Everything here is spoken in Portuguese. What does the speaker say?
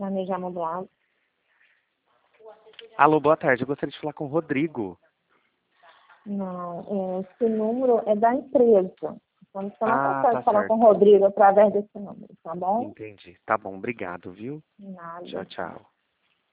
Planejar modular. Alô, boa tarde. Eu gostaria de falar com o Rodrigo. Não, esse número é da empresa. Então você não consegue falar certo. com o Rodrigo através desse número, tá bom? Entendi. Tá bom, obrigado, viu? Nada. Tchau, tchau.